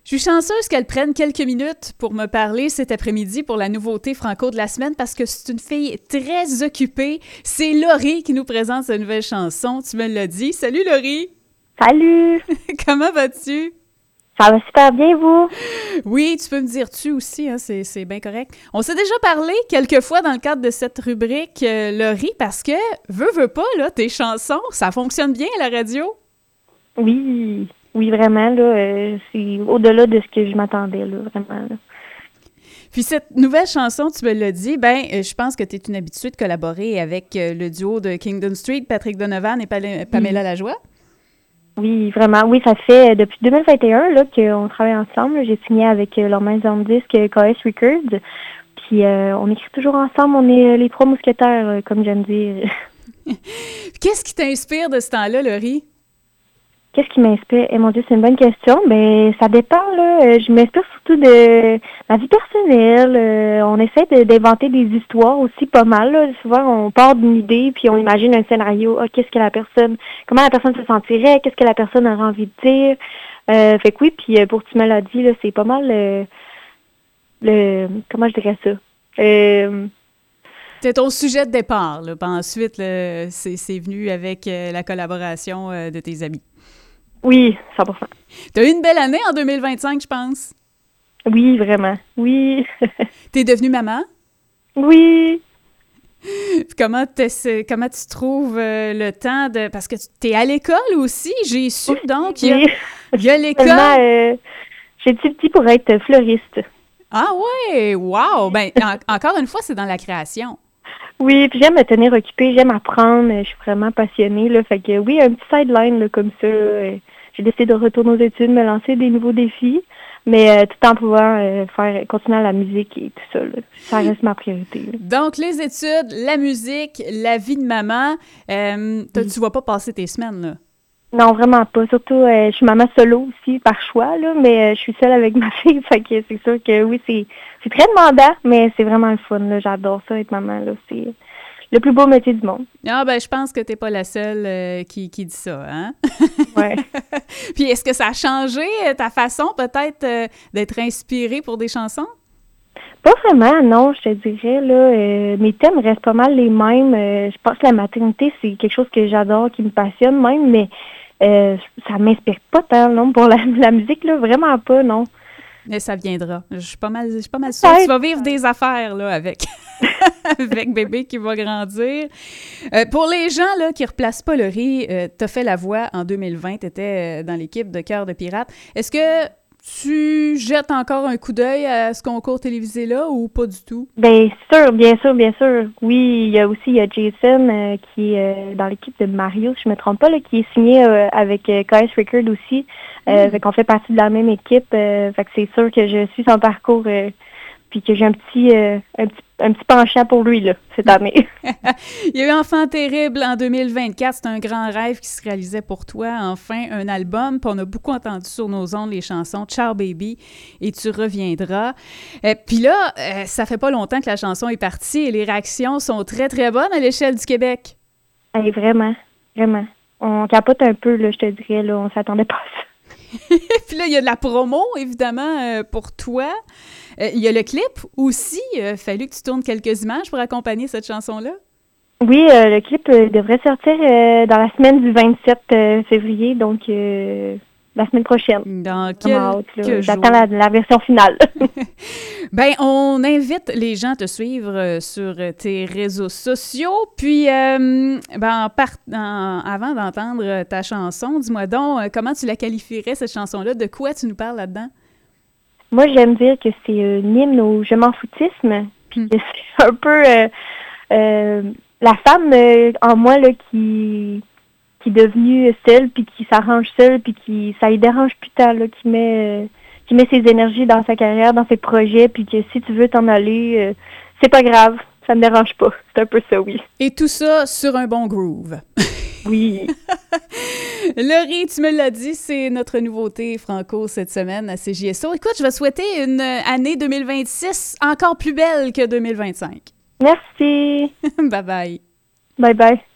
Je suis chanceuse qu'elle prenne quelques minutes pour me parler cet après-midi pour la nouveauté franco de la semaine parce que c'est une fille très occupée. C'est Laurie qui nous présente sa nouvelle chanson. Tu me l'as dit. Salut Laurie! Salut! Comment vas-tu? Ça va super bien, vous? Oui, tu peux me dire tu aussi, hein, c'est bien correct. On s'est déjà parlé quelques fois dans le cadre de cette rubrique, Laurie, parce que, veux pas, là, tes chansons, ça fonctionne bien à la radio? Oui, vraiment, là, c'est au-delà de ce que je m'attendais, là, vraiment. Là. Puis cette nouvelle chanson, tu me l'as dit, je pense que tu es une habituée de collaborer avec le duo de Kingdom Street, Patrick Donovan et Pamela Lajoie. Oui, vraiment. Oui, ça fait depuis 2021 là, qu'on travaille ensemble. J'ai signé avec leur maison de disque KS Records. Puis on écrit toujours ensemble. On est les trois mousquetaires, comme j'aime dire. Qu'est-ce qui t'inspire de ce temps-là, Laurie? Qu'est-ce qui m'inspire? Eh mon Dieu, c'est une bonne question. Ben, ça dépend, là. Je m'inspire surtout de ma vie personnelle. On essaie d'inventer des histoires aussi pas mal, là. Souvent, on part d'une idée, puis on imagine un scénario. Ah, comment la personne se sentirait? Qu'est-ce que la personne aurait envie de dire? Fait que oui, puis pour tu me l'as dit, là, c'est pas mal comment je dirais ça? C'était ton sujet de départ, là. Puis ensuite, c'est venu avec la collaboration de tes amis. Oui, 100%. T'as eu une belle année en 2025, je pense. Oui, vraiment. Oui. T'es devenue maman? Oui. Comment tu trouves le temps de... Parce que t'es à l'école aussi, j'ai su, donc il y a l'école. J'ai du petit pour être fleuriste. Ah ouais, wow! Ben, encore une fois, c'est dans la création. Oui, puis j'aime me tenir occupée, j'aime apprendre, je suis vraiment passionnée, là, fait que oui, un petit sideline, là, comme ça, j'ai décidé de retourner aux études, me lancer des nouveaux défis, mais tout en pouvant continuer à la musique et tout ça, là. Ça reste ma priorité. Là. Donc, les études, la musique, la vie de maman, tu vas pas passer tes semaines, là? Non, vraiment pas. Surtout, je suis maman solo aussi, par choix, là, mais je suis seule avec ma fille, fait que c'est sûr que oui, c'est très demandant, mais c'est vraiment le fun, là. J'adore ça, être maman, là. C'est le plus beau métier du monde. Ah, ben, je pense que t'es pas la seule qui dit ça, hein? Ouais. Puis, est-ce que ça a changé ta façon, peut-être, d'être inspirée pour des chansons? Pas vraiment, non, je te dirais, là. Mes thèmes restent pas mal les mêmes. Je pense que la maternité, c'est quelque chose que j'adore, qui me passionne même, mais ça m'inspire pas tant, non, pour la musique, là, vraiment pas, non. Mais ça viendra. Je suis pas mal sûre. Tu vas vivre des affaires, là, avec bébé qui va grandir. Pour les gens, là, qui replacent pas Laurie, t'as fait la voix en 2020, t'étais dans l'équipe de Cœur de pirate. Est-ce que tu jettes encore un coup d'œil à ce concours télévisé-là ou pas du tout? Bien sûr. Oui, il y a Jason qui est dans l'équipe de Mario, si je me trompe pas, là, qui est signé avec KS Records aussi. Fait qu'on fait partie de la même équipe. Fait que c'est sûr que je suis son parcours puis que j'ai un petit penchant pour lui, là, cette année. Il y a eu Enfant terrible en 2024. C'est un grand rêve qui se réalisait pour toi. Enfin, un album. Puis on a beaucoup entendu sur nos ondes les chansons « Ciao baby » et « Tu reviendras ». Puis là, ça fait pas longtemps que la chanson est partie et les réactions sont très, très bonnes à l'échelle du Québec. Hey, vraiment. On capote un peu, là, je te dirais. Là, on s'attendait pas à ça. Puis là, il y a de la promo, évidemment, pour toi. Il y a le clip aussi. Fallu que tu tournes quelques images pour accompagner cette chanson-là. Oui, le clip devrait sortir dans la semaine du 27 février, donc la semaine prochaine. Dans quelques jours. J'attends la version finale. Bien, on invite les gens à te suivre sur tes réseaux sociaux. Puis, avant d'entendre ta chanson, dis-moi donc, comment tu la qualifierais, cette chanson-là? De quoi tu nous parles là-dedans? Moi, j'aime dire que c'est un hymne au je m'en foutisme. Puis c'est un peu la femme en moi là qui est devenue seule, puis qui s'arrange seule, puis qui ça lui dérange plus tard, là, qui met ses énergies dans sa carrière, dans ses projets, puis que si tu veux t'en aller, c'est pas grave, ça me dérange pas. C'est un peu ça, oui. Et tout ça sur un bon groove. Oui. Laurie, tu me l'as dit, c'est notre nouveauté franco cette semaine à CJSO. Écoute, je vais souhaiter une année 2026 encore plus belle que 2025. Merci. Bye bye. Bye bye.